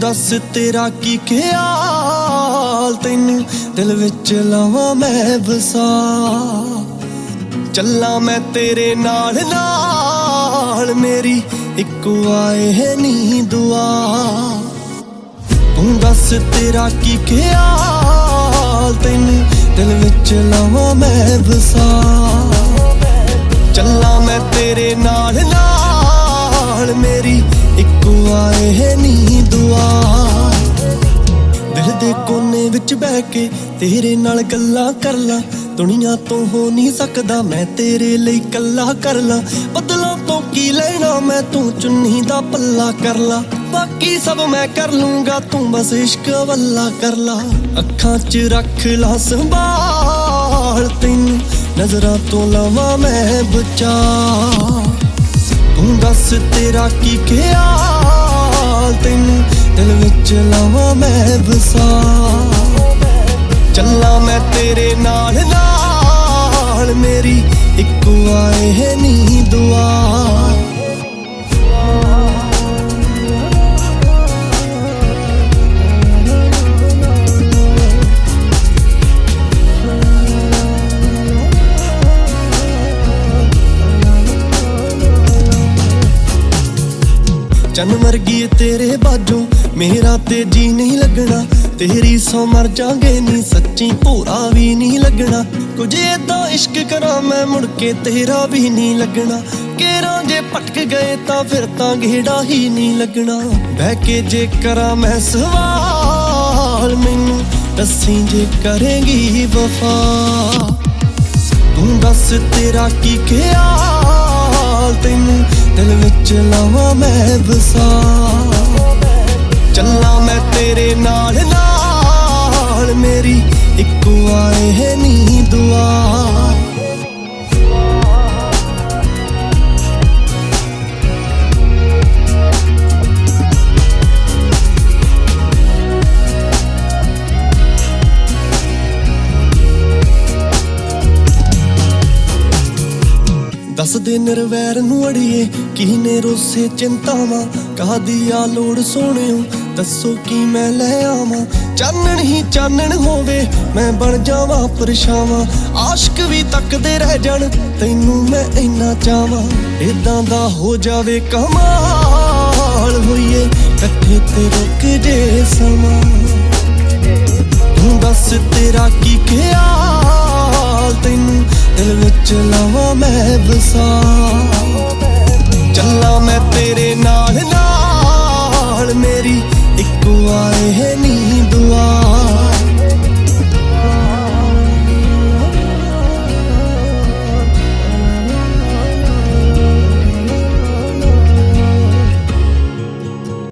दस तेरा की ख्याल, तैनू दिल विच लावां मैं बसा। चला मैं तेरे नाल नाल, मेरी इक्को आए है नी दुआ। तू दस तेरा की ख्याल, तैनू दिल विच लावां मैं बसा। चला मैं तेरे नाल नाल, मेरी इक्को आए है नी दुआ। दिल दे कोने विच बह के तेरे नाल गल्लां कर ला, दुनिया तो हो नहीं सकदा मैं तेरे लई कल्ला कर ला। बदलों तो की लेना मैं, तू चुन्नी दा पल्ला कर ला। बाकी सब मैं कर लूंगा, तू बस इश्क वल्ला कर ला। अखां च रख ला संभाल, तैनू नजरां तो लावां मैं बचा। तू दस तेरा की ख्याल, तैनू दिल विच लावां मैं बसा। चला मैं तेरे नाल नाल, मेरी इक्को आए है नी दुआ। चन वर्गी तेरे बाजों मेरा ते जी नहीं लगना, तेरी सौ मर जागे नी सच्ची भोरा भी नहीं लगना। कुछ ऐदा इश्क करा मैं मुड़ के तेरा भी नहीं लगना। केरा जे भटक गए तां फिर तां घेड़ा ही नहीं लगना। बह के जे करा मैं सवाल, मैनू दसी जे करेंगी वफा। तू दस तेरा की ख्याल, तैनू दिल विच लावां मैं बसा। चला मैं तेरे नाल नाल, मेरी इक्को आए है नी दुआ। दस दे निर्वैर नूं अड़िए किने रोसे चिंतावां, काहदी आ लोड़ सोहणिओ दसो की मैं लै आवां। चानण ही चानण होवे मैं बन जावां परछावां, आशिक भी तकदे रह जाण तैनू मैं इन्ना चाहां। इदां दा हो जावे कमाल, होइए कट्ठे ते रुक जे समां। तू दस तेरा की ख्याल, तैनू दिल विच लावां मैं बसा। चला मैं